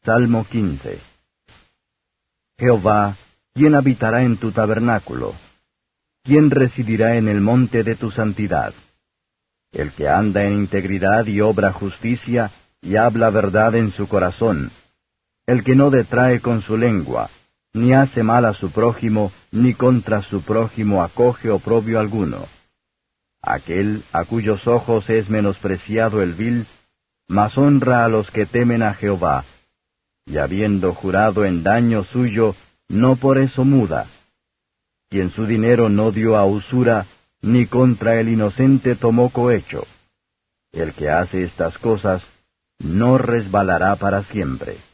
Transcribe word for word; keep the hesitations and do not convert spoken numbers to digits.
Salmo quince. Jehová, ¿quién habitará en tu tabernáculo? ¿Quién residirá en el monte de tu santidad? El que anda en integridad y obra justicia, y habla verdad en su corazón, el que no detrae con su lengua, ni hace mal a su prójimo, ni contra su prójimo acoge oprobio alguno. Aquel a cuyos ojos es menospreciado el vil, mas honra a los que temen a Jehová, y habiendo jurado en daño suyo, no por eso muda. Quien su dinero no dio a usura, ni contra el inocente tomó cohecho. El que hace estas cosas, no resbalará para siempre.